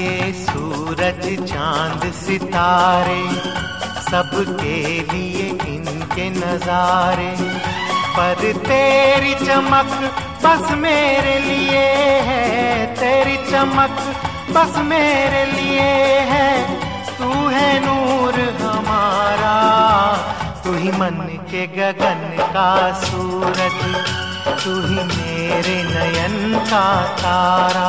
ये सूरज चांद सितारे सबके लिए इनके नजारे, पर तेरी चमक बस मेरे लिए है, तेरी चमक बस मेरे लिए है। तू है नूर हमारा, तू ही मन के गगन का सूरज, तू ही मेरे नयन का तारा।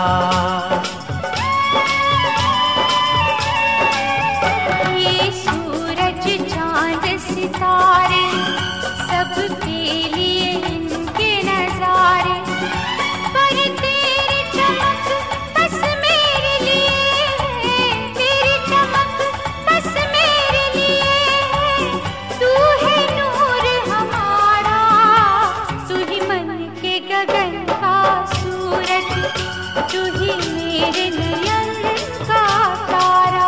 ये सूरज चांद सितारे सबके लिए इनके नजारे, पर तेरी चमक बस मेरे लिए है, तेरी चमक बस मेरे लिए है। तू है नूर हमारा, तू ही मन के गगन का सूरज, तू ही मेरे नयन का तारा।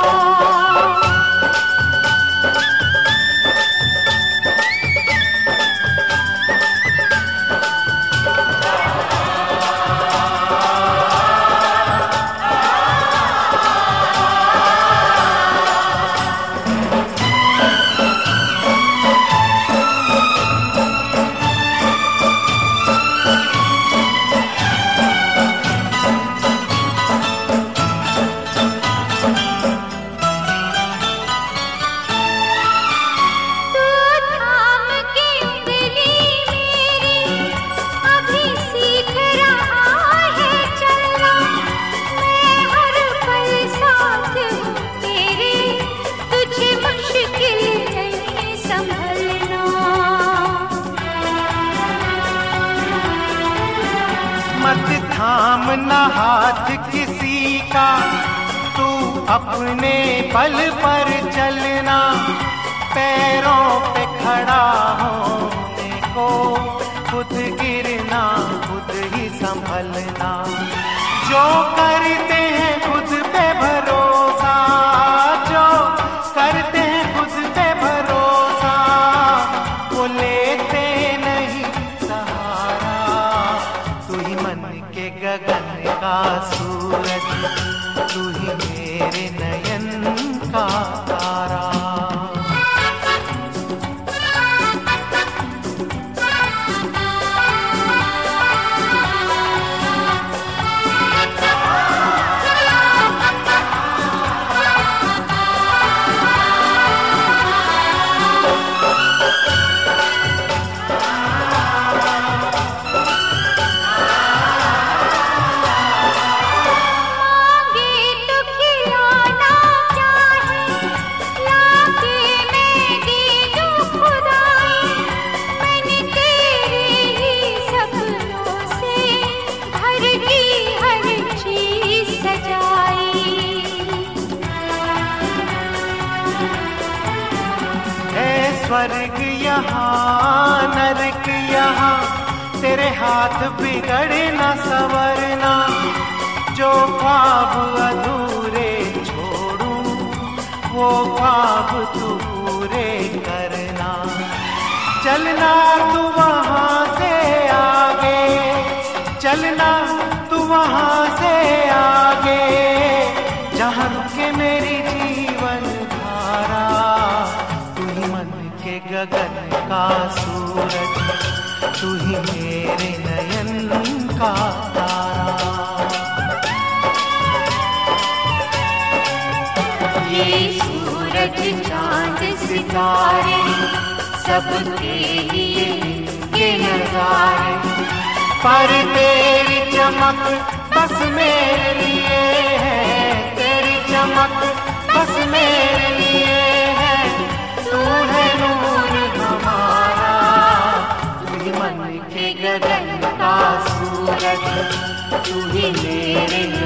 मत थामना हाथ किसी का, तू अपने पल पर चलना, पैरों पे खड़ा होने को खुद गिरना खुद ही संभलना। जो करते हैं खुद पे भरोसा, जो करते हैं खुद पे भरोसा, वो लेते नहीं सहारा। तू ही मन के गगन का सूरज, तू ही मेरे नयन का तारा। स्वर्ग यहाँ नरक यहाँ, तेरे हाथ बिगड़े न संवरना। जो ख्वाब अधूरे छोड़ूं, वो ख्वाब तू पूरे करना। चलना तू वहाँ से आगे, चलना तू वहाँ से आगे, जहाँ के मेरी जीवन धारा। तू ही मन के गगन का सूरज, तू ही मेरे नयन का तारा। ये सूरज चांद सितारे सबके लिए इनके नजारे, पर तेरी चमक बस मेरे लिए है, तेरी चमक बस मेरे लिए है। तू है नूर हमारा, तू ही मन के गगन का सूरज, तू ही मेरे